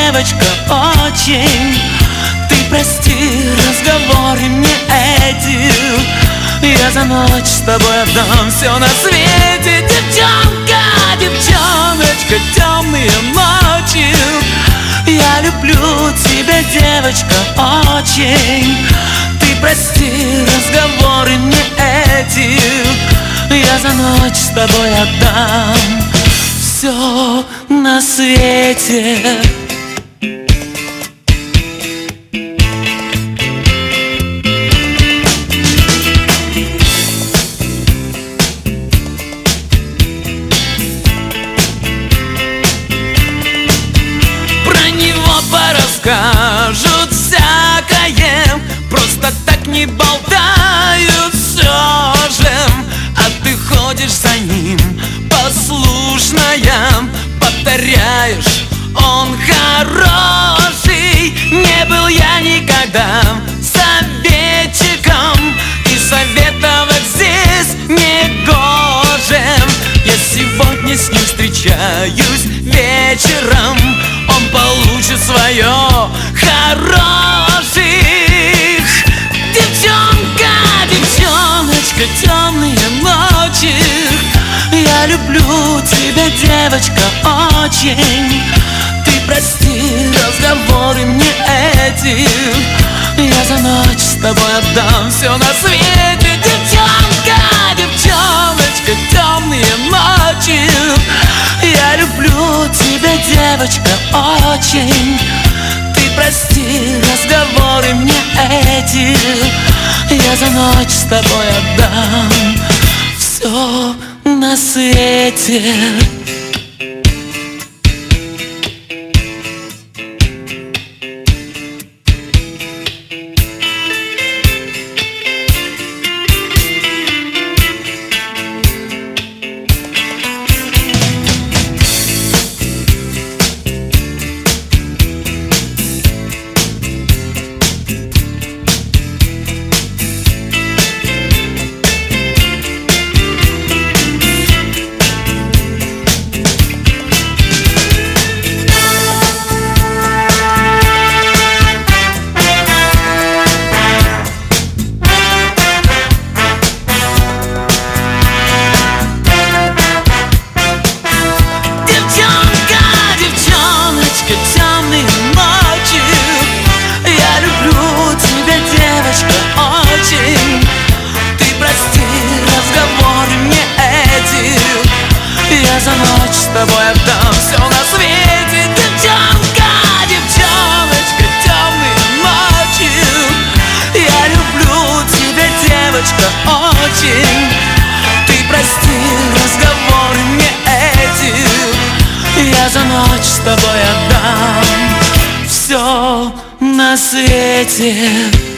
девочка, очень. Ты прости разговоры мне эти, я за ночь с тобой отдам все на свете. Девчонка, девчоночка, темные ночи, я люблю тебя, девочка, очень. Ты прости разговоры мне эти, я за ночь с тобой отдам все на свете. Порасскажут всякое, просто так не болтают все же. А ты ходишь за ним, послушная, повторяешь, он хороший. Не был я никогда советчиком, и советовать здесь не гоже. Я сегодня с ним встречаюсь вечером, он получит свое хороших. Девчонка, девчоночка, темные ночи, я люблю тебя, девочка, очень. Ты прости разговоры мне эти, я за ночь с тобой отдам все на свете. Девчонка, девчоночка, темные ночи, я люблю тебя, девочка, очень. Ты прости разговоры мне эти, я за ночь с тобой отдам все на свете. Я за ночь с тобой отдам все на свете. Девчонка, девчоночка, темные ночи, я люблю тебя, девочка, очень. Ты прости разговоры мне эти, я за ночь с тобой отдам все на свете.